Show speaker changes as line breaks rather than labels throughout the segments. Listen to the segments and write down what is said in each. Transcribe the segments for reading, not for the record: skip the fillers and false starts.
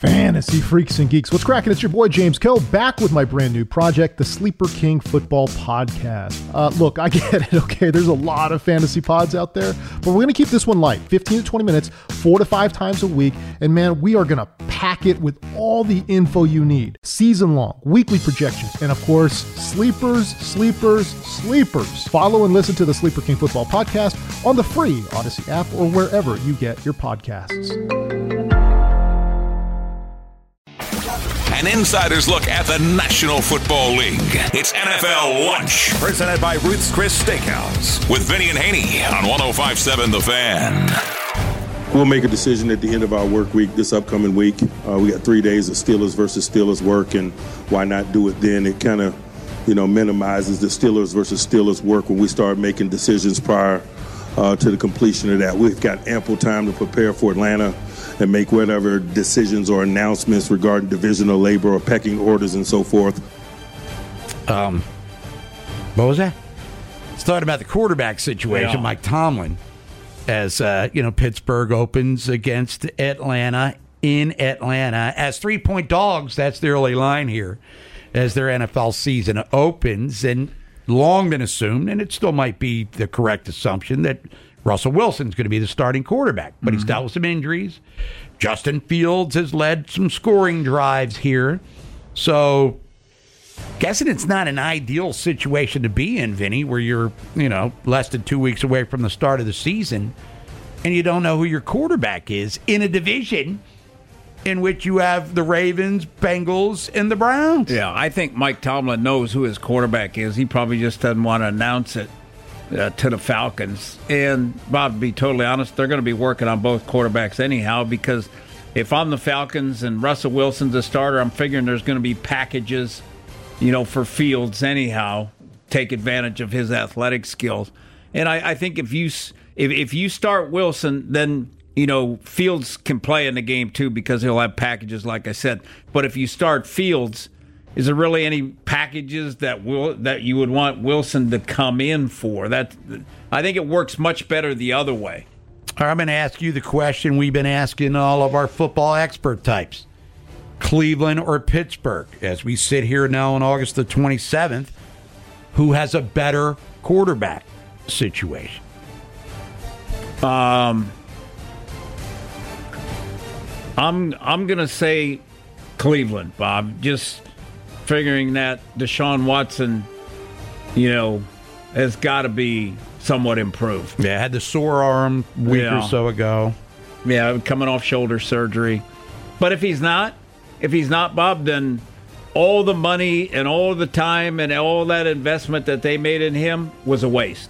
Fantasy freaks and geeks, what's cracking? It's your boy James Koh back with my brand new project, the Sleeper King Football Podcast. Look, I get it, okay? There's a lot of fantasy pods out there, but we're going to keep this one light, 15 to 20 minutes, 4 to 5 times a week, and man, we are going to pack it with all the info you need. Season-long, weekly projections, and of course, sleepers. Follow and listen to the Sleeper King Football Podcast on the free Odyssey app or wherever you get your podcasts.
An insider's look at the National Football League. It's NFL Lunch.
Presented by Ruth's Chris Steakhouse.
With Vinny and Haney on 105.7 The Fan.
We'll make a decision at the end of our work week this upcoming week. We got 3 days of Steelers versus Steelers work, and why not do it then? It kind of, minimizes the Steelers versus Steelers work when we start making decisions prior to the completion of that. We've got ample time to prepare for Atlanta and make whatever decisions or announcements regarding divisional labor or pecking orders and so forth.
What was that? It's talking about the quarterback situation, Mike Tomlin, as Pittsburgh opens against Atlanta in Atlanta as 3-point dogs. That's the early line here as their NFL season opens, and long been assumed, and it still might be the correct assumption, that Russell Wilson's going to be the starting quarterback, but he's dealt with some injuries. Justin Fields has led some scoring drives here. So, guessing it's not an ideal situation to be in, Vinny, where you're, less than 2 weeks away from the start of the season, and you don't know who your quarterback is in a division in which you have the Ravens, Bengals, and the Browns.
Yeah, I think Mike Tomlin knows who his quarterback is. He probably just doesn't want to announce it to the Falcons. And, Bob, to be totally honest, they're going to be working on both quarterbacks anyhow, because if I'm the Falcons and Russell Wilson's a starter, I'm figuring there's going to be packages, for Fields anyhow, take advantage of his athletic skills. And I think if you start Wilson, then Fields can play in the game too, because he'll have packages, like I said. But if you start Fields, is there really any packages that you would want Wilson to come in for? I think it works much better the other way.
I'm going to ask you the question we've been asking all of our football expert types. Cleveland or Pittsburgh? As we sit here now on August the 27th, who has a better quarterback situation?
I'm going to say Cleveland, Bob. Just figuring that Deshaun Watson, has got to be somewhat improved.
Yeah, had the sore arm a week or so ago.
Yeah, coming off shoulder surgery. But if he's not, Bob, then all the money and all the time and all that investment that they made in him was a waste.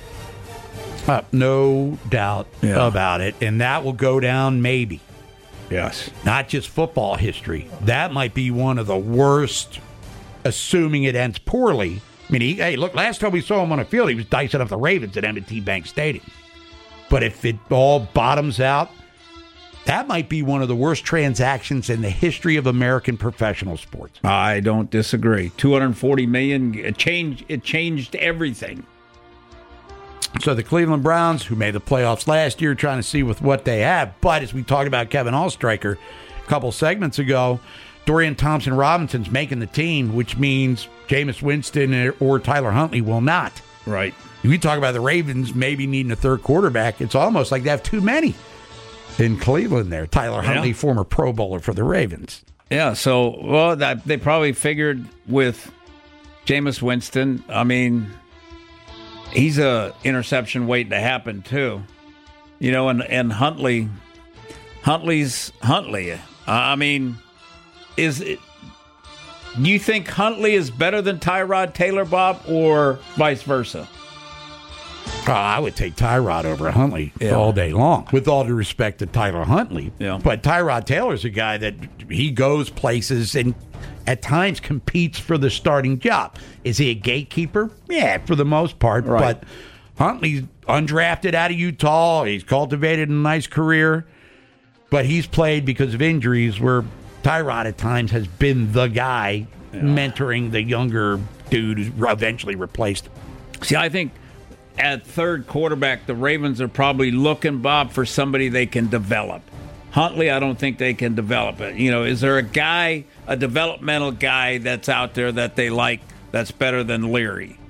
No doubt about it. And that will go down maybe.
Yes.
Not just football history. That might be one of the worst, assuming it ends poorly. I mean, look, last time we saw him on a field, he was dicing up the Ravens at M&T Bank Stadium. But if it all bottoms out, that might be one of the worst transactions in the history of American professional sports.
I don't disagree. $240 million, it changed everything.
So the Cleveland Browns, who made the playoffs last year, trying to see with what they have. But as we talked about Kevin Allstriker a couple segments ago, Dorian Thompson-Robinson's making the team, which means Jameis Winston or Tyler Huntley will not.
Right.
If you talk about the Ravens maybe needing a third quarterback, it's almost like they have too many in Cleveland there. Tyler Huntley, former Pro Bowler for the Ravens.
Yeah, so, they probably figured with Jameis Winston, he's a interception waiting to happen too, and Huntley's Huntley. Do you think Huntley is better than Tyrod Taylor, Bob, or vice versa?
I would take Tyrod over Huntley all day long, with all due respect to Tyler Huntley.
Yeah.
But Tyrod Taylor's a guy that he goes places and at times competes for the starting job. Is he a gatekeeper? Yeah, for the most part.
Right.
But Huntley's undrafted out of Utah. He's cultivated a nice career. But he's played because of injuries, where Tyrod at times has been the guy mentoring the younger dude who eventually replaced him.
See, I think at third quarterback, the Ravens are probably looking, Bob, for somebody they can develop. Huntley, I don't think they can develop it. Is there a developmental guy that's out there that they like that's better than Leary?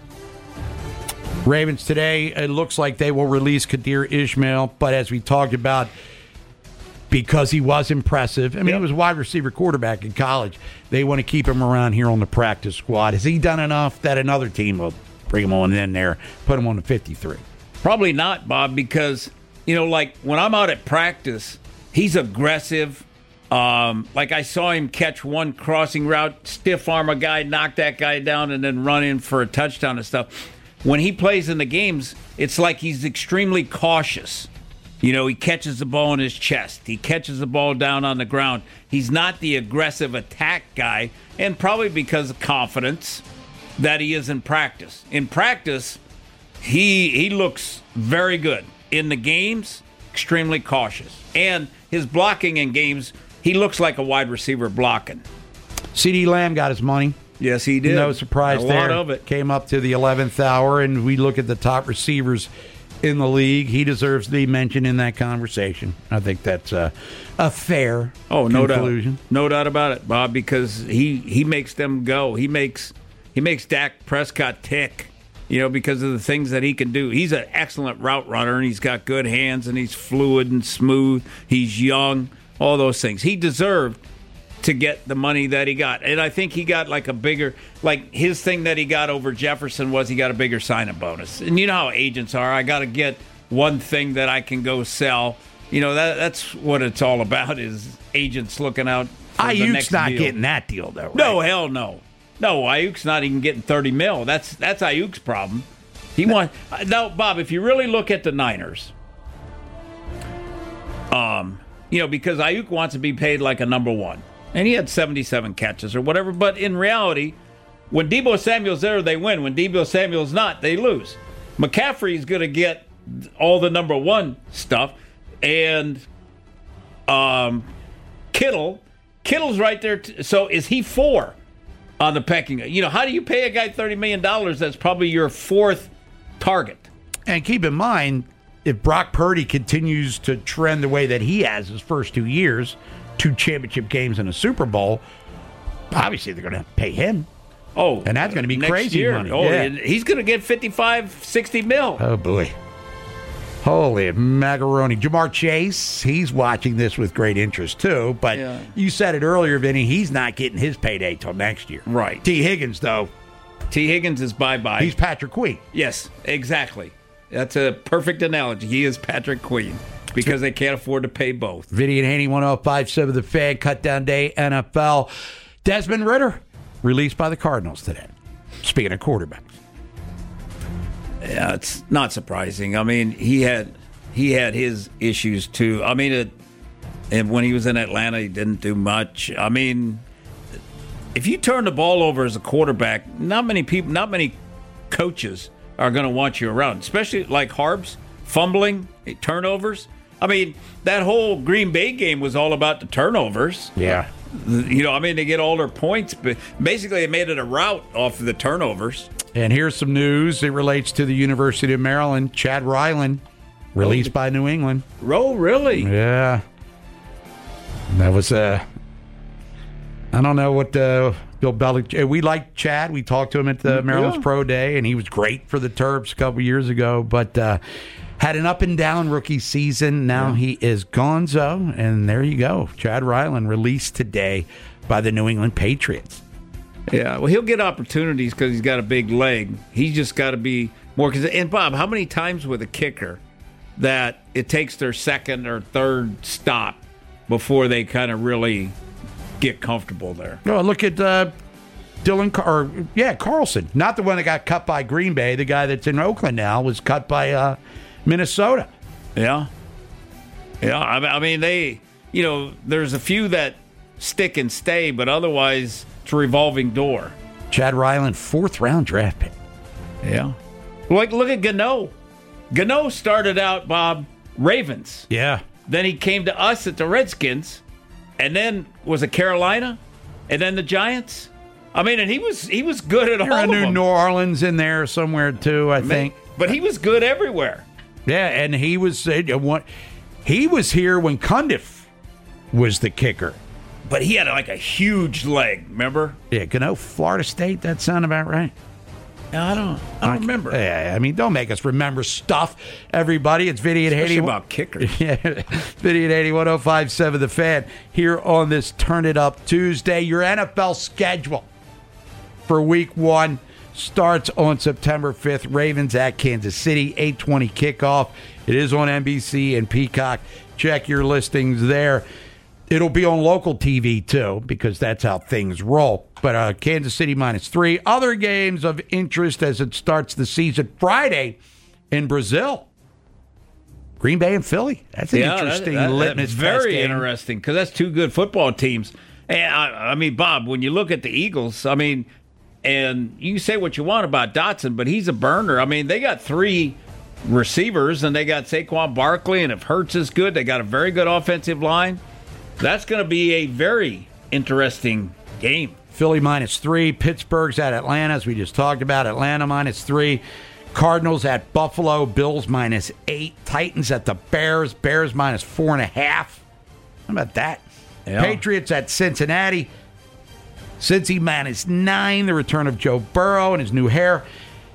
Ravens today, it looks like they will release Kadir Ishmael, but as we talked about, because he was impressive. He was a wide receiver quarterback in college. They want to keep him around here on the practice squad. Has he done enough that another team will bring him on in there, put him on the 53?
Probably not, Bob, because, like when I'm out at practice, he's aggressive. Like I saw him catch one crossing route, stiff arm a guy, knock that guy down, and then run in for a touchdown and stuff. When he plays in the games, it's like he's extremely cautious. He catches the ball in his chest. He catches the ball down on the ground. He's not the aggressive attack guy, and probably because of confidence that he is in practice. In practice, he looks very good. In the games, extremely cautious. And his blocking in games, he looks like a wide receiver blocking.
CeeDee Lamb got his money.
Yes, he did.
No surprise there.
A lot of it.
Came up to the 11th hour, and we look at the top receivers in the league. He deserves to be mentioned in that conversation. I think that's a fair conclusion.
No doubt about it, Bob, because he makes them go. He makes Dak Prescott tick, because of the things that he can do. He's an excellent route runner, and he's got good hands, and he's fluid and smooth. He's young, all those things. He deserved to get the money that he got. And I think he got like a bigger, like his thing that he got over Jefferson was he got a bigger sign-up bonus. And you know how agents are. I got to get one thing that I can go sell. That's what it's all about, is agents looking out for the next deal.
Ayuk's not getting that deal, though, right?
No, hell no. No, Ayuk's not even getting $30 million. That's Ayuk's problem. He wants... Now, Bob, if you really look at the Niners, because Ayuk wants to be paid like a number one. And he had 77 catches or whatever. But in reality, when Deebo Samuel's there, they win. When Deebo Samuel's not, they lose. McCaffrey's going to get all the number one stuff. And Kittle's right there. So is he 4 on the pecking? How do you pay a guy $30 million that's probably your 4th target?
And keep in mind, if Brock Purdy continues to trend the way that he has his first 2 years, 2 championship games and a Super Bowl, obviously they're going to pay him.
Oh,
and that's going to be
next
crazy
year.
money.
Oh,
yeah.
He's going to get $55-60 million.
Oh, boy. Holy macaroni. Jamar Chase, he's watching this with great interest, too. But You said it earlier, Vinny, he's not getting his payday till next year.
Right.
T. Higgins, though.
T. Higgins is bye-bye.
He's Patrick Queen.
Yes, exactly. That's a perfect analogy. He is Patrick Queen. Because they can't afford to pay both.
Vinny and Haney, 105.7 The Fan, Cut Down Day, NFL. Desmond Ridder, released by the Cardinals today. Speaking of quarterbacks.
Yeah, it's not surprising. I mean, he had his issues, too. I mean, and when he was in Atlanta, he didn't do much. I mean, if you turn the ball over as a quarterback, not many coaches are going to want you around, especially like Harbs, fumbling, turnovers. I mean, that whole Green Bay game was all about the turnovers.
Yeah.
They get all their points, but basically they made it a rout off of the turnovers.
And here's some news. It relates to the University of Maryland. Chad Ryland, released by New England.
Oh, really?
Yeah. That was, I don't know what Bill Belichick... We liked Chad. We talked to him at the Maryland's Pro Day, and he was great for the Terps a couple years ago, but... had an up-and-down rookie season. Now he is gonzo, and there you go. Chad Ryland released today by the New England Patriots.
Yeah, well, he'll get opportunities because he's got a big leg. He's just got to be more... And, Bob, how many times with a kicker that it takes their second or third stop before they kind of really get comfortable there?
Oh, look at Carlson. Not the one that got cut by Green Bay. The guy that's in Oakland now was cut by... Minnesota.
Yeah. I mean, there's a few that stick and stay, but otherwise it's a revolving door.
Chad Ryland, 4th-round draft pick.
Yeah. Look at Gano. Gano started out, Bob, Ravens.
Yeah.
Then he came to us at the Redskins, and then was it Carolina, and then the Giants. I mean, and he was good at all of them.
New Orleans in there somewhere too, I think.
But he was good everywhere.
Yeah, and he was here when Cundiff was the kicker.
But he had like a huge leg, remember?
Yeah, Gano, Florida State, that sound about right?
I don't remember.
Yeah, I mean, don't make us remember stuff, everybody. It's Vinny and Haney.
About kickers.
Yeah, Vinny and Haney, 105.7 The Fan, here on this Turn It Up Tuesday. Your NFL schedule for Week 1 starts on September 5th. Ravens at Kansas City, 8:20 kickoff. It is on NBC and Peacock. Check your listings there. It'll be on local TV, too, because that's how things roll. But Kansas City -3. Other games of interest as it starts the season. Friday in Brazil. Green Bay and Philly. That's an interesting litmus test.
Very interesting, because that's two good football teams. And I mean, Bob, when you look at the Eagles, I mean, and you say what you want about Dotson, but he's a burner. I mean, they got 3 receivers, and they got Saquon Barkley, and if Hurts is good, they got a very good offensive line. That's going to be a very interesting game.
Philly -3. Pittsburgh's at Atlanta, as we just talked about. Atlanta -3. Cardinals at Buffalo. Bills -8. Titans at the Bears. Bears -4.5. How about that? Yeah. Patriots at Cincinnati. Cincy -9. The return of Joe Burrow and his new hair.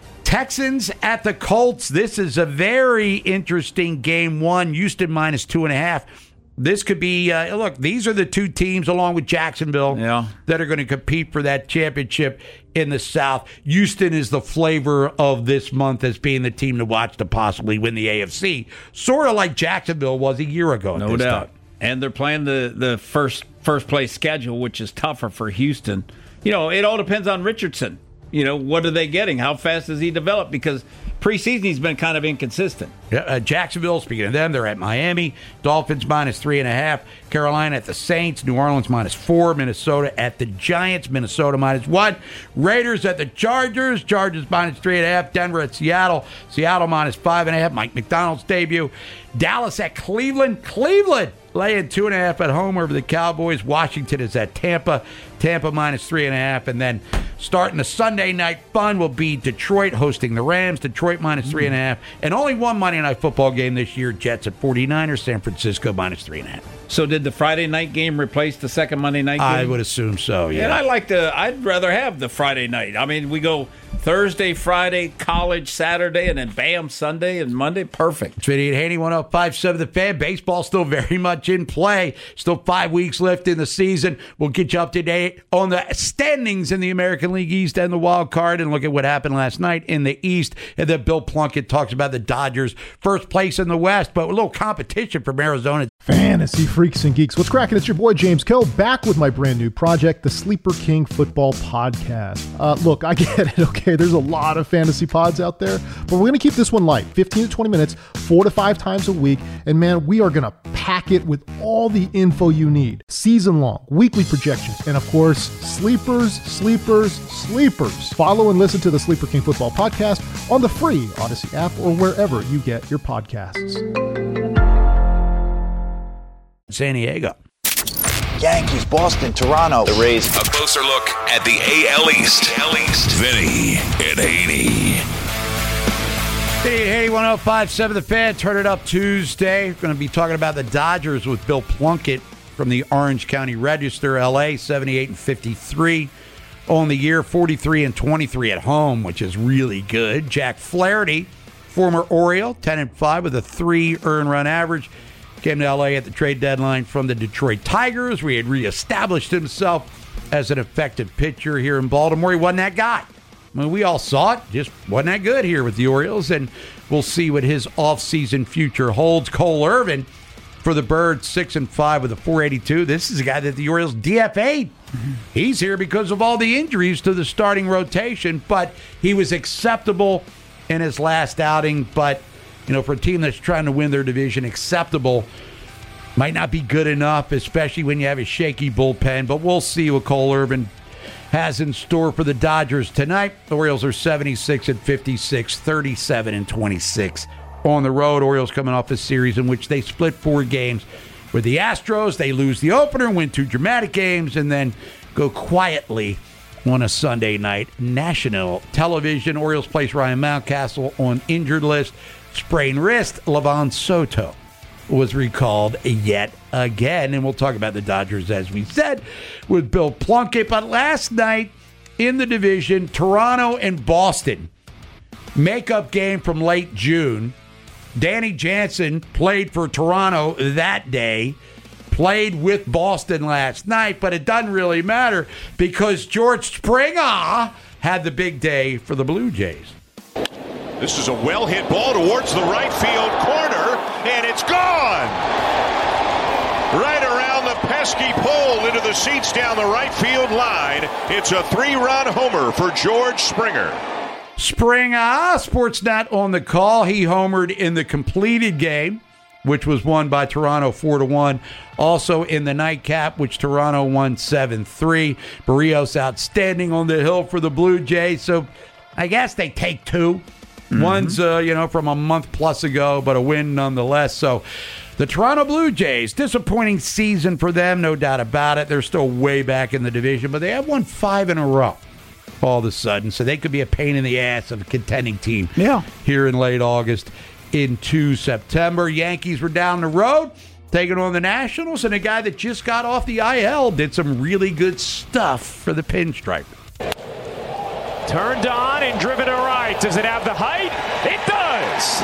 Texans at the Colts. This is a very interesting game 1. Houston -2.5. This could be, look, these are the 2 teams, along with Jacksonville, that are going to compete for that championship in the South. Houston is the flavor of this month as being the team to watch to possibly win the AFC, sort of like Jacksonville was a year ago.
No doubt. And they're playing the first place schedule, which is tougher for Houston. You know, it all depends on Richardson. You know, what are they getting? How fast does he develop? Because preseason he's been kind of inconsistent.
Yeah, Jacksonville, speaking of them, they're at Miami. Dolphins -3.5. Carolina at the Saints. New Orleans -4. Minnesota at the Giants. Minnesota -1. Raiders at the Chargers. Chargers -3.5. Denver at Seattle. Seattle -5.5. Mike McDonald's debut. Dallas at Cleveland. Cleveland laying 2.5 at home over the Cowboys. Washington is at Tampa. Tampa -3.5. And then starting the Sunday night fun will be Detroit hosting the Rams. Detroit -3.5. And only one Monday Night Football game this year. Jets at 49ers. San Francisco -3.5.
So did the Friday night game replace the second Monday night game?
I would assume so, yeah.
And I'd rather have the Friday night. I mean, we go Thursday, Friday, college Saturday, and then bam, Sunday and Monday. Perfect.
It's Vinny and Haney, 105.7 The Fan. Baseball still very much in play. Still 5 weeks left in the season. We'll get you up to date on the standings in the American League East and the wild card, and look at what happened last night in the East. And then Bill Plunkett talks about the Dodgers, first place in the West, but a little competition from Arizona.
Fantasy freaks and geeks, what's cracking? It's your boy James Kill, back with my brand new project, the Sleeper King Football Podcast. Look, I get it, okay? There's a lot of fantasy pods out there, but we're going to keep this one light, 15 to 20 minutes, 4 to 5 times a week, and man, we are going to pack it with all the info you need. Season-long, weekly projections, and of course, sleepers. Follow and listen to the Sleeper King Football Podcast on the free Odyssey app or wherever you get your podcasts.
San Diego.
Yankees, Boston, Toronto, the Rays.
A closer look at the AL East. Vinny and Haney.
Vinny and Haney, 105.7 The Fan. Turn It Up Tuesday. We're going to be talking about the Dodgers with Bill Plunkett from the Orange County Register, LA, 78-53 on the year, 43-23 at home, which is really good. Jack Flaherty, former Oriole, 10-5 with a 3 earned run average. Came to L.A. at the trade deadline from the Detroit Tigers, where he had reestablished himself as an effective pitcher here in Baltimore. He wasn't that guy. I mean, we all saw it. Just wasn't that good here with the Orioles, and we'll see what his offseason future holds. Cole Irvin for the Birds, 6-5 with a 482. This is a guy that the Orioles DFA'd. He's here because of all the injuries to the starting rotation, but he was acceptable in his last outing, but you know, for a team that's trying to win their division, acceptable might not be good enough, especially when you have a shaky bullpen. But we'll see what Cole Irvin has in store for the Dodgers tonight. The Orioles are 76-56, 37-26 on the road. Orioles coming off a series in which they split 4 games with the Astros. They lose the opener, win 2 dramatic games, and then go quietly on a Sunday night. National television. Orioles place Ryan Mountcastle on injured list. Sprained wrist. Levon Soto was recalled yet again. And we'll talk about the Dodgers, as we said, with Bill Plunkett. But last night in the division, Toronto and Boston, makeup game from late June. Danny Jansen played for Toronto that day, played with Boston last night, but it doesn't really matter because George Springer had the big day for the Blue Jays.
This is a well-hit ball towards the right field corner, and it's gone! Right around the pesky pole into the seats down the right field line. It's a 3-run homer for George Springer.
Springer, Sportsnet on the call. He homered in the completed game, which was won by Toronto 4-1. Also in the nightcap, which Toronto won 7-3. Barrios outstanding on the hill for the Blue Jays. So I guess they take two. One's, from a month plus ago, but a win nonetheless. So the Toronto Blue Jays, disappointing season for them, no doubt about it. They're still way back in the division, but they have won 5 in a row all of a sudden. So they could be a pain in the ass of a contending team here in late August into September. Yankees were down the road, taking on the Nationals, and a guy that just got off the IL did some really good stuff for the Pinstripe.
Turned on and driven to right. Does it have the height? It does.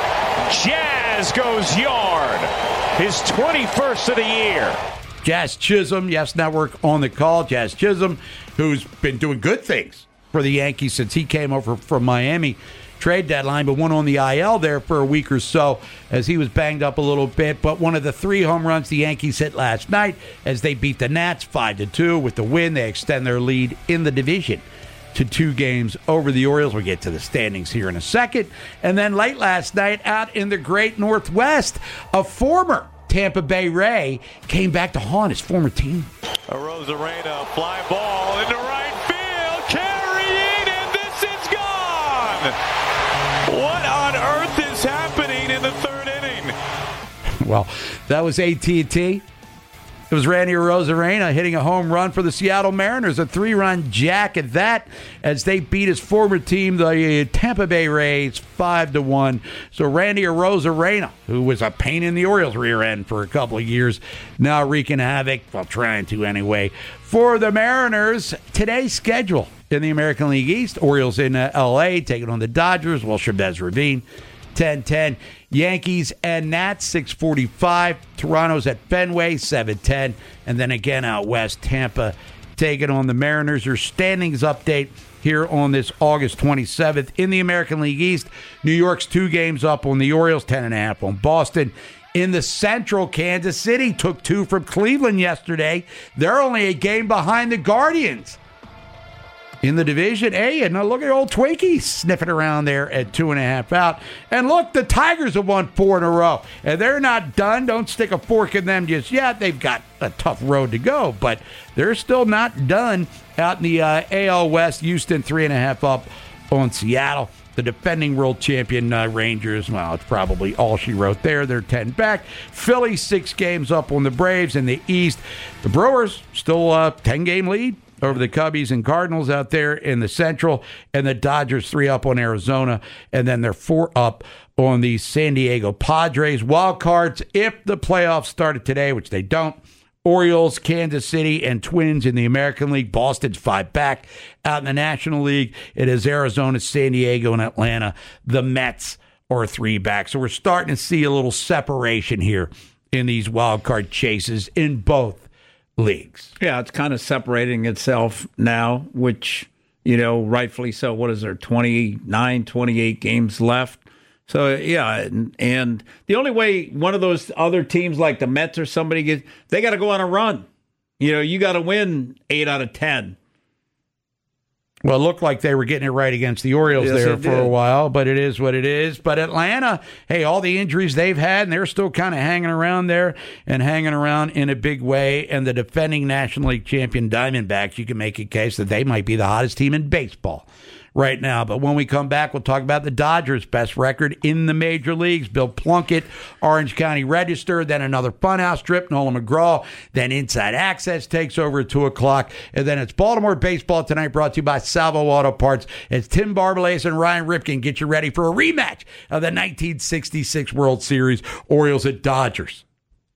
Jazz goes yard. His 21st of the year.
Jazz Chisholm, Yes Network on the call. Jazz Chisholm, who's been doing good things for the Yankees since he came over from Miami trade deadline, but went on the IL there for a week or so as he was banged up a little bit. But one of the 3 home runs the Yankees hit last night as they beat the Nats 5-2. With the win, they extend their lead in the division to 2 games over the Orioles. We'll get to the standings here in a second. And then late last night, out in the great Northwest, a former Tampa Bay Ray came back to haunt his former team.
Arozarena, fly ball into right field, carrying, and this is gone! What on earth is happening in the 3rd inning?
Well, that was AT&T. It was Randy Arozarena hitting a home run for the Seattle Mariners, a 3-run jack at that, as they beat his former team, the Tampa Bay Rays, 5-1. So Randy Arozarena, who was a pain in the Orioles' rear end for a couple of years, now wreaking havoc, well, trying to anyway, for the Mariners. Today's schedule in the American League East: Orioles in L.A. taking on the Dodgers. Well, Chavez Ravine, 10:10. Yankees and Nats, 6:45. Toronto's at Fenway, 7:10. And then again out west, Tampa taking on the Mariners. Your standings update here on this August 27th. In the American League East, New York's 2 games up on the Orioles, 10.5 on Boston. In the Central, Kansas City took 2 from Cleveland yesterday. They're only a game behind the Guardians. In the division, and look at old Twinkie sniffing around there at 2.5 out. And look, the Tigers have won 4 in a row. And they're not done. Don't stick a fork in them just yet. They've got a tough road to go, but they're still not done out in the AL West. Houston, 3.5 up on Seattle. The defending world champion Rangers, well, it's probably all she wrote there. They're 10 back. Philly, 6 games up on the Braves. In the East, the Brewers still 10-game lead over the Cubbies and Cardinals out there in the Central, and the Dodgers 3 up on Arizona, and then they're 4 up on the San Diego Padres. Wild cards, if the playoffs started today, which they don't: Orioles, Kansas City, and Twins in the American League. Boston's 5 back. Out in the National League, it is Arizona, San Diego, and Atlanta. The Mets are 3 back. So we're starting to see a little separation here in these wild card chases in both leagues.
Yeah, it's kind of separating itself now, which, rightfully so. What is there, 29, 28 games left? So, yeah, and the only way one of those other teams like the Mets or somebody gets, they got to go on a run. You got to win 8 out of 10.
Well, it looked like they were getting it right against the Orioles there for a while, but it is what it is. But Atlanta, hey, all the injuries they've had, and they're still kind of hanging around there and hanging around in a big way. And the defending National League champion Diamondbacks, you can make a case that they might be the hottest team in baseball right now. But when we come back, we'll talk about the Dodgers' best record in the major leagues. Bill Plunkett, Orange County Register, then another Funhouse trip, Nolan McGraw, then Inside Access takes over at 2 o'clock. And then it's Baltimore baseball tonight, brought to you by Salvo Auto Parts, as Tim Barbalace and Ryan Ripken get you ready for a rematch of the 1966 World Series, Orioles at Dodgers.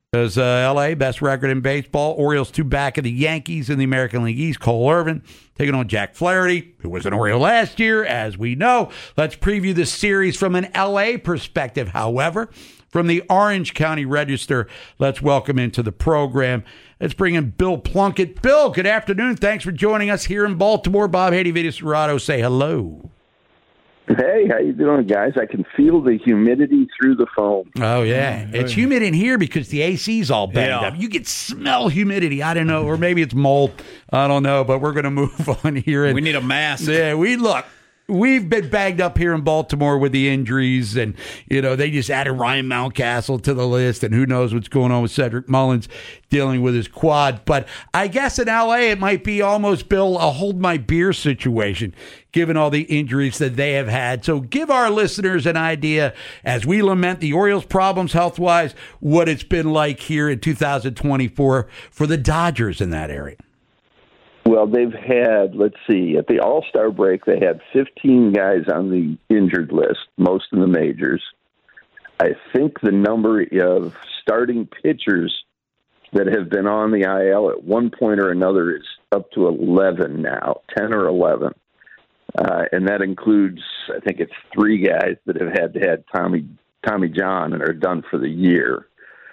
There's L.A., best record in baseball. Orioles 2 back of the Yankees in the American League East. Cole Irvin taking on Jack Flaherty, who was an Oriole last year, as we know. Let's preview this series from an L.A. perspective, however. From the Orange County Register, let's welcome into the program. Let's bring in Bill Plunkett. Bill, good afternoon. Thanks for joining us here in Baltimore. Bob Haiti, Vita Serrato, say hello.
Hey, how you doing, guys? I can feel the humidity through the phone.
Oh, yeah. It's humid in here because the AC's all banged up. You can smell humidity. I don't know. Or maybe it's mold. I don't know. But we're going to move on here.
We need a mask.
Yeah, we've been bagged up here in Baltimore with the injuries, and, they just added Ryan Mountcastle to the list, and who knows what's going on with Cedric Mullins dealing with his quad. But I guess in L.A. it might be almost, Bill, a hold my beer situation, given all the injuries that they have had. So give our listeners an idea, as we lament the Orioles' problems health-wise, what it's been like here in 2024 for the Dodgers in that area.
Well, they've had, let's see, at the All-Star break, they had 15 guys on the injured list, most in the majors. I think the number of starting pitchers that have been on the IL at one point or another is up to 11 now, 10 or 11. And that includes, I think it's 3 guys that have had Tommy John and are done for the year.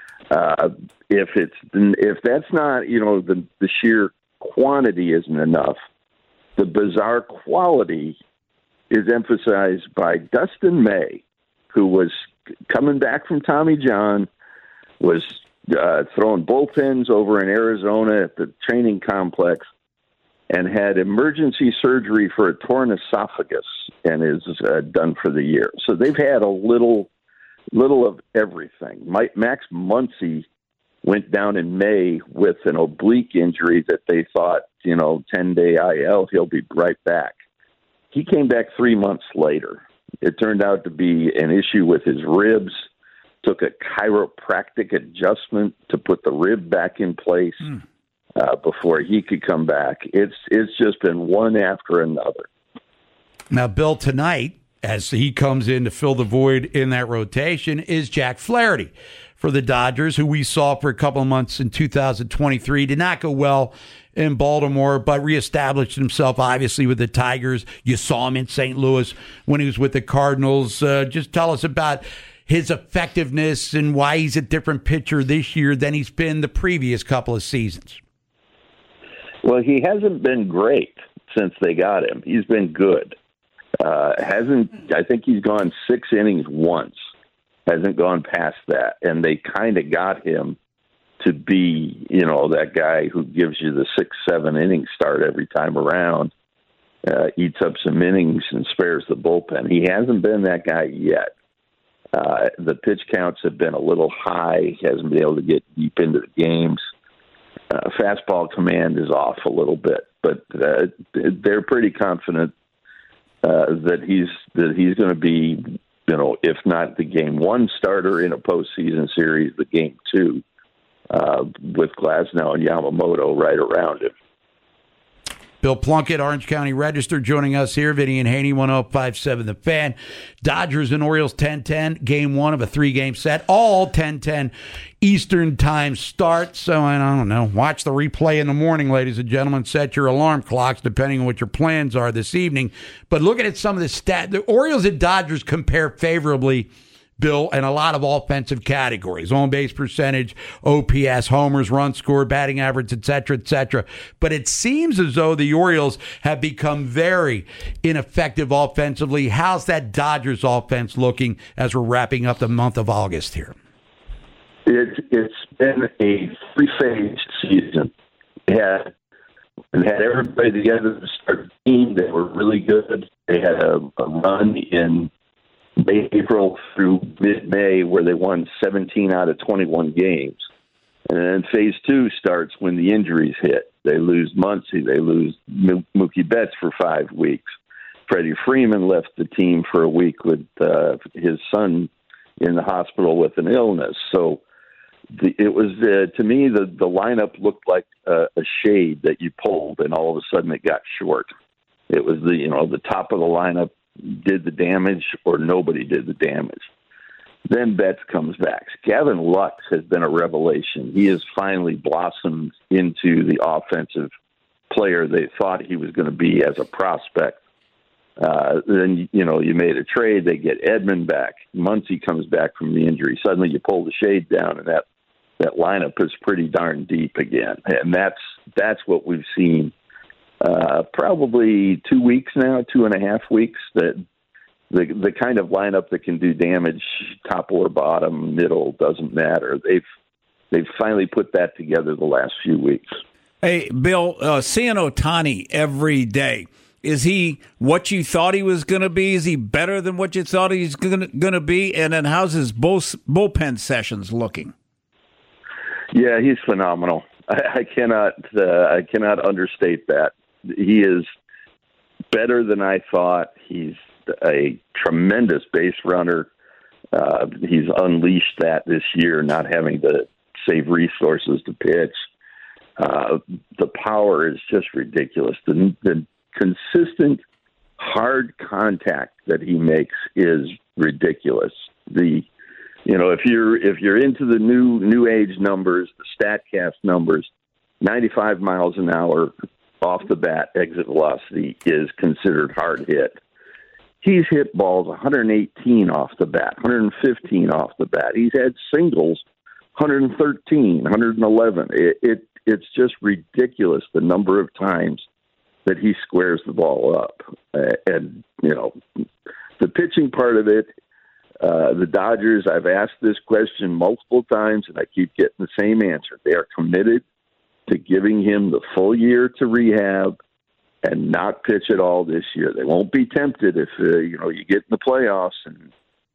If that's not, the sheer quantity isn't enough, the bizarre quality is emphasized by Dustin May, who was coming back from Tommy John, was throwing bullpens over in Arizona at the training complex, and had emergency surgery for a torn esophagus and is done for the year. So they've had a little of everything. Max Muncy went down in May with an oblique injury that they thought, 10-day IL, he'll be right back. He came back 3 months later. It turned out to be an issue with his ribs, took a chiropractic adjustment to put the rib back in place before he could come back. It's just been one after another.
Now, Bill, tonight, as he comes in to fill the void in that rotation, is Jack Flaherty for the Dodgers, who we saw for a couple of months in 2023. Did not go well in Baltimore, but reestablished himself, obviously, with the Tigers. You saw him in St. Louis when he was with the Cardinals. Just tell us about his effectiveness and why he's a different pitcher this year than he's been the previous couple of seasons.
Well, he hasn't been great since they got him. He's been good. I think he's gone 6 innings once. Hasn't gone past that. And they kind of got him to be, that guy who gives you the 6-7 inning start every time around, eats up some innings and spares the bullpen. He hasn't been that guy yet. The pitch counts have been a little high. He hasn't been able to get deep into the games. Fastball command is off a little bit, but they're pretty confident that he's going to be, if not the game 1 starter in a postseason series, the game 2 with Glasnow and Yamamoto right around him.
Bill Plunkett, Orange County Register, joining us here. Vinny and Haney, 105.7 The Fan. Dodgers and Orioles 10-10, game 1 of a 3-game set. All 10-10 Eastern time start. So, I don't know, watch the replay in the morning, ladies and gentlemen. Set your alarm clocks, depending on what your plans are this evening. But looking at some of the stats, the Orioles and Dodgers compare favorably, Bill, in a lot of offensive categories: on-base percentage, OPS, homers, run scored, batting average, et cetera, et cetera. But it seems as though the Orioles have become very ineffective offensively. How's that Dodgers offense looking as we're wrapping up the month of August here?
It's been a 3-phase season. It had everybody together to start the team. They were really good. They had a run in April through mid-May where they won 17 out of 21 games. And then phase 2 starts when the injuries hit. They lose Muncy. They lose Mookie Betts for 5 weeks. Freddie Freeman left the team for a week with his son in the hospital with an illness. So it was, to me, the lineup looked like a shade that you pulled, and all of a sudden it got short. It was the top of the lineup did the damage or nobody did the damage. Then Betts comes back. Gavin Lux has been a revelation. He has finally blossomed into the offensive player they thought he was going to be as a prospect. Then, you made a trade. They get Edman back. Muncy comes back from the injury. Suddenly you pull the shade down, and that lineup is pretty darn deep again. And that's what we've seen probably 2 weeks now, 2.5 weeks, that the kind of lineup that can do damage, top or bottom, middle, doesn't matter. They've finally put that together the last few weeks.
Hey, Bill, seeing Ohtani every day, is he what you thought he was going to be? Is he better than what you thought he's going to be? And then how's his bullpen sessions looking?
Yeah, he's phenomenal. I cannot understate that. He is better than I thought. He's a tremendous base runner. He's unleashed that this year, not having to save resources to pitch. The power is just ridiculous. The consistent hard contact that he makes is ridiculous. If you're into the new age numbers, the StatCast numbers, 95 miles an hour off the bat exit velocity is considered hard hit. He's hit balls 118 off the bat, 115 off the bat. He's had singles 113, 111. It's just ridiculous the number of times that he squares the ball up. And the pitching part of it, the Dodgers, I've asked this question multiple times, and I keep getting the same answer. They are committed to giving him the full year to rehab and not pitch at all this year. They won't be tempted if you get in the playoffs and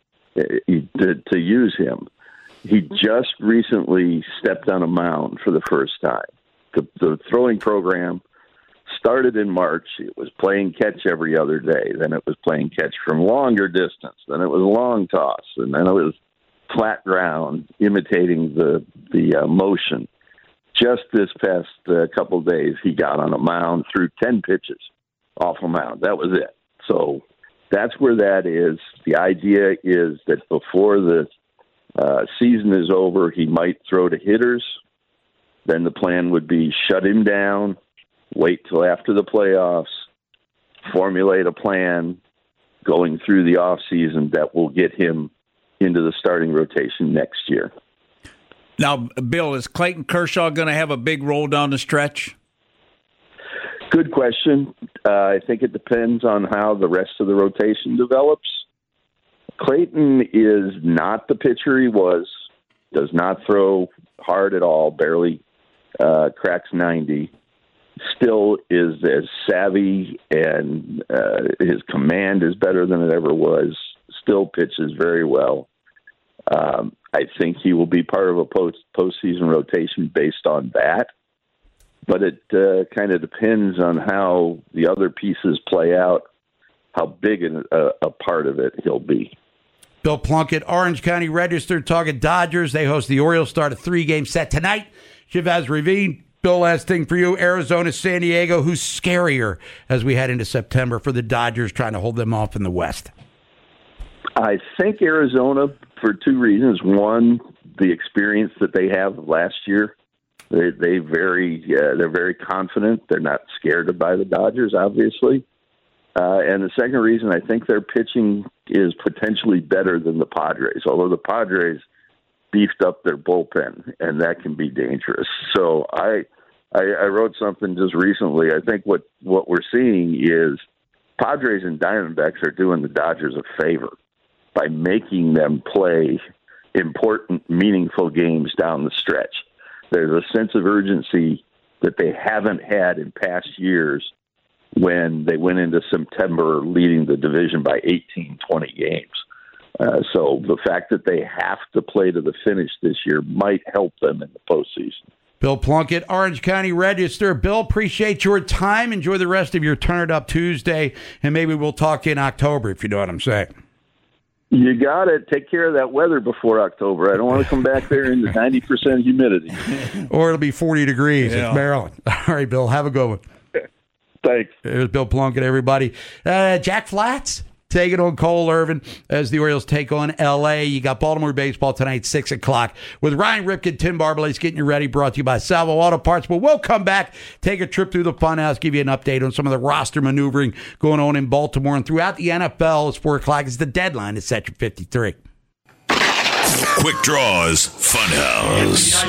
to use him. He just recently stepped on a mound for the first time. The throwing program started in March. It was playing catch every other day. Then it was playing catch from longer distance. Then it was long toss, and then it was flat ground, imitating the motion. Just this past couple of days, he got on a mound, threw 10 pitches off a mound. That was it. So that's where that is. The idea is that before the season is over, he might throw to hitters. Then the plan would be shut him down, wait till after the playoffs, formulate a plan going through the offseason that will get him into the starting rotation next year.
Now, Bill, is Clayton Kershaw going to have a big role down the stretch?
Good question. I think it depends on how the rest of the rotation develops. Clayton is not the pitcher he was, does not throw hard at all, barely cracks 90, still is as savvy, and his command is better than it ever was, still pitches very well. I think he will be part of a postseason rotation based on that, but it kind of depends on how the other pieces play out, how big a part of it he'll be.
Bill Plunkett, Orange County Register, talking Dodgers. They host the Orioles, start a 3-game set tonight. Chavez Ravine. Bill, last thing for you, Arizona, San Diego. Who's scarier as we head into September for the Dodgers trying to hold them off in the West?
I think Arizona for two reasons. One, the experience that they have last year. They're very confident. They're not scared by the Dodgers, obviously. And the second reason, I think their pitching is potentially better than the Padres, although the Padres beefed up their bullpen, and that can be dangerous. So I wrote something just recently. I think what we're seeing is Padres and Diamondbacks are doing the Dodgers a favor by making them play important, meaningful games down the stretch. There's a sense of urgency that they haven't had in past years when they went into September leading the division by 18, 20 games. So the fact that they have to play to the finish this year might help them in the postseason.
Bill Plunkett, Orange County Register. Bill, appreciate your time. Enjoy the rest of your Turn It Up Tuesday, and maybe we'll talk in October, if you know what I'm saying.
You got it. Take care of that weather before October. I don't want to come back there in the 90% humidity.
Or it'll be 40 degrees. Yeah. It's Maryland. All right, Bill, have a good one.
Thanks.
There's Bill Plunkett, everybody. Jack Flats, taking on Cole Irvin as the Orioles take on L.A. You got Baltimore baseball tonight, 6 o'clock, with Ryan Ripken, Tim Barbalais getting you ready, brought to you by Salvo Auto Parts. But we'll come back, take a trip through the funhouse, give you an update on some of the roster maneuvering going on in Baltimore and throughout the NFL. It's 4 o'clock. It's the deadline. It's Section 53.
Quick Draws Funhouse.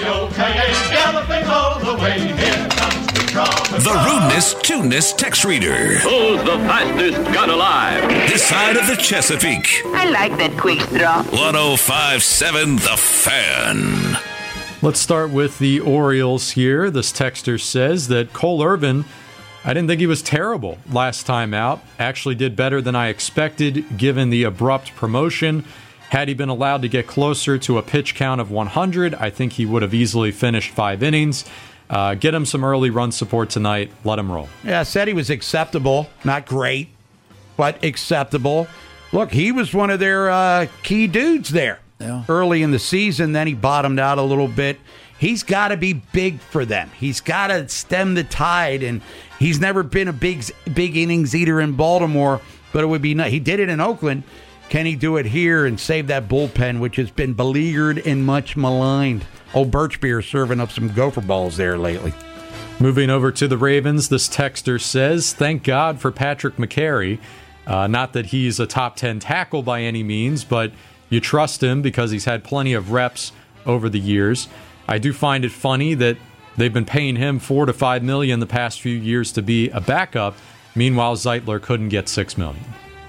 The rudeness, tuneness text reader.
Who's the fastest gun alive?
This side of the Chesapeake.
I like that quick draw.
105.7 The Fan.
Let's start with the Orioles here. This texter says that Cole Irvin, I didn't think he was terrible last time out. Actually did better than I expected given the abrupt promotion. Had he been allowed to get closer to a pitch count of 100, I think he would have easily finished 5 innings. Get him some early run support tonight. Let him roll.
Yeah, I said he was acceptable. Not great, but acceptable. Look, he was one of their key dudes there early in the season. Then he bottomed out a little bit. He's got to be big for them. He's got to stem the tide, and he's never been a big innings eater in Baltimore, but it would be nice. He did it in Oakland. Can he do it here and save that bullpen, which has been beleaguered and much maligned? Old Birch Beer serving up some gopher balls there lately.
Moving over to the Ravens, this texter says, thank God for Patrick McCary. Not that he's a top 10 tackle by any means, but you trust him because he's had plenty of reps over the years. I do find it funny that they've been paying him $4 to $5 million the past few years to be a backup. Meanwhile, Zeitler couldn't get $6 million.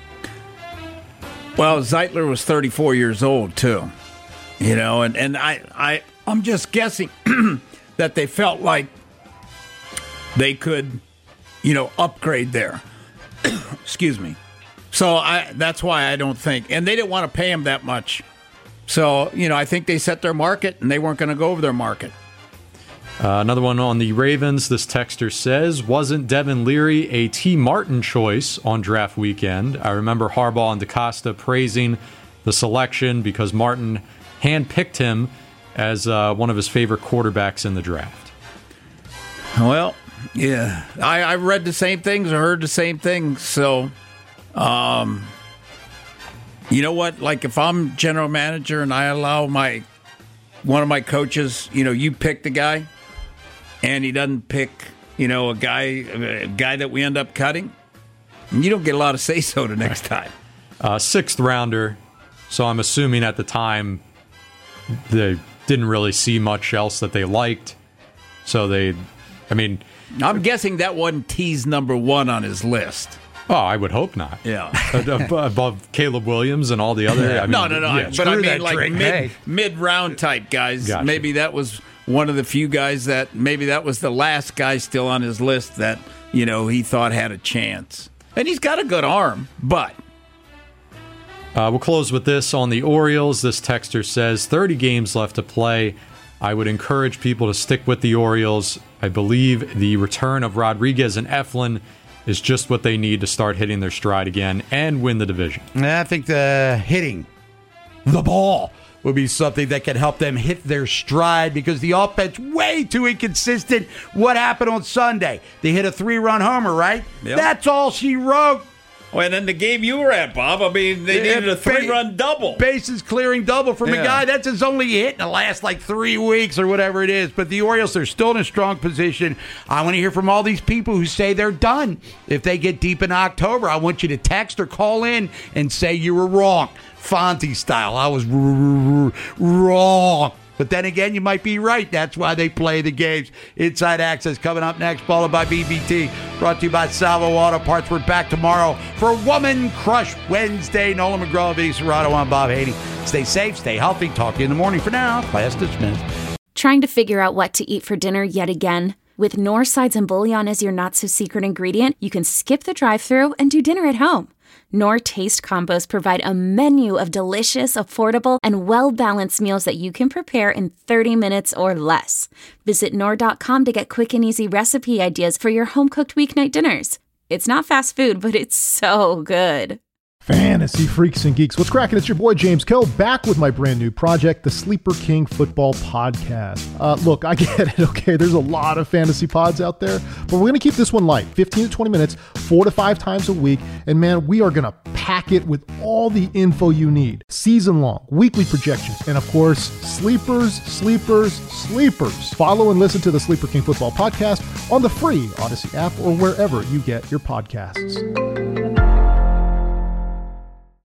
Well, Zeitler was 34 years old, too. You know, and I'm just guessing that they felt like they could, upgrade there. Excuse me. So that's why I don't think. And they didn't want to pay him that much. So, I think they set their market, and they weren't going to go over their market.
Another one on the Ravens. This texter says, wasn't Devin Leary a T. Martin choice on draft weekend? I remember Harbaugh and DaCosta praising the selection because Martin handpicked him as one of his favorite quarterbacks in the draft.
Well, yeah. I read the same things or heard the same things. So, you know what? Like if I'm general manager and I allow one of my coaches, you pick the guy, and he doesn't pick, a guy that we end up cutting, you don't get a lot of say-so the next time.
6th rounder, so I'm assuming at the time they didn't really see much else that they liked. So
I'm guessing that wasn't T's number 1 on his list.
Oh, I would hope not.
Yeah.
Above Caleb Williams and all the other.
No.
Yeah.
But I mean, like mid-round type guys.
Gotcha.
Maybe that was one of the few guys maybe that was the last guy still on his list that, he thought had a chance. And he's got a good arm, but.
We'll close with this on the Orioles. This texter says, 30 games left to play. I would encourage people to stick with the Orioles. I believe the return of Rodriguez and Eflin is just what they need to start hitting their stride again and win the division.
I think the hitting the ball would be something that can help them hit their stride because the offense way too inconsistent. What happened on Sunday? They hit a 3-run homer, right? Yep. That's all she wrote.
Well, and then the game you were at, Bob, I mean, they needed a 3-run double.
Bases clearing double from a guy. That's his only hit in the last, 3 weeks or whatever it is. But the Orioles, they're still in a strong position. I want to hear from all these people who say they're done. If they get deep in October, I want you to text or call in and say you were wrong. Fonte style. I was wrong. But then again, you might be right. That's why they play the games. Inside Access coming up next, followed by BBT. Brought to you by Salvo Auto Parts. We're back tomorrow for Woman Crush Wednesday. Nolan McGraw, Vinny Serrato, I'm Bob Haney. Stay safe, stay healthy. Talk to you in the morning. For now, class dismissed.
Trying to figure out what to eat for dinner yet again? With Knorr sides and bouillon as your not-so-secret ingredient, you can skip the drive-thru and do dinner at home. Knorr Taste Combos provide a menu of delicious, affordable, and well-balanced meals that you can prepare in 30 minutes or less. Visit Knorr.com to get quick and easy recipe ideas for your home-cooked weeknight dinners. It's not fast food, but it's so good.
Fantasy freaks and geeks, what's cracking? It's your boy James Koh, back with my brand new project, the Sleeper King Football Podcast. Look, I get it, okay? There's a lot of fantasy pods out there, but we're going to keep this one light, 15 to 20 minutes, 4 to 5 times a week, and man, we are going to pack it with all the info you need. Season long, weekly projections, and of course, sleepers. Follow and listen to the Sleeper King Football Podcast on the free Odyssey app or wherever you get your podcasts.